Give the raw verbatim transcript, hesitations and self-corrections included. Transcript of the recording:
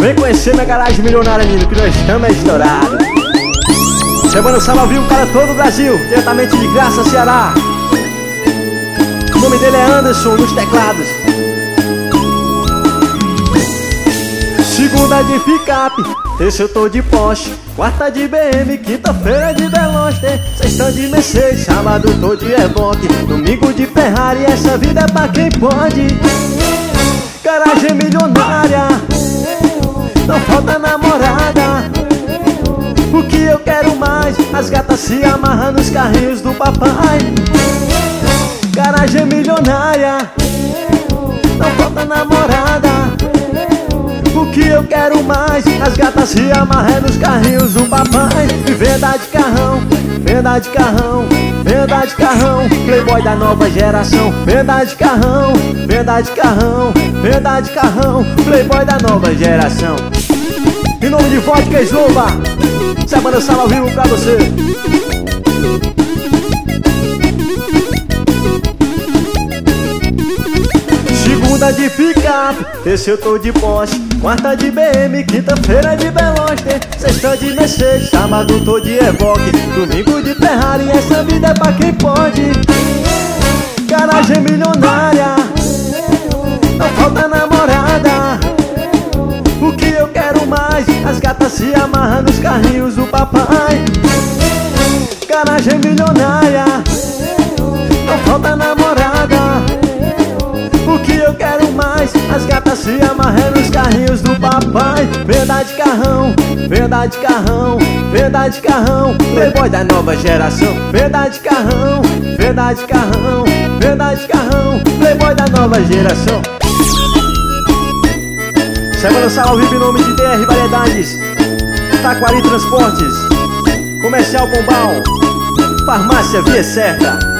Vem conhecer minha garagem milionária, menino, que nós estamos estourados. Semana Sala ao vivo para todo o Brasil, diretamente de Graça, Ceará. O nome dele é Anderson, nos teclados. Segunda de picape, terça eu tô de Porsche, quarta de B M, quinta-feira de Veloster, sexta de Mercedes, sábado tô de Evoque, domingo de Ferrari, essa vida é pra quem pode. Garagem milionária, não falta namorada. O que eu quero mais? As gatas se amarram nos carrinhos do papai. Garagem milionária, não falta namorada. O que eu quero mais? As gatas se amarram nos carrinhos do papai. Venda de carrão, venda de carrão, venda de carrão, playboy da nova geração. Venda de carrão, venda de carrão, venda de carrão, playboy da nova geração. Em nome de Vodka Slova, Semana Sala ao vivo pra você. Segunda de picape, terça eu tô de Porsche, quarta de B M, quinta-feira de Veloster, sexta de Mercedes, sábado tô de Evoque, domingo de Ferrari, essa vida é pra quem pode. Garagem milionária, não falta namorada. O que eu quero mais? As gatas se amarram nos carrinhos do papai. Garagem milionária, não falta namorada. O que eu quero mais? As gatas se amarram nos carrinhos do papai. Venda de carrão, venda de carrão, venda de carrão, playboy da nova geração. Venda de carrão, venda de carrão, venda de carrão, playboy da nova geração. Semana Sala ao vivo em nome de D R Variedades, Taquari Transportes, Comercial Pombal, Farmácia Via Certa.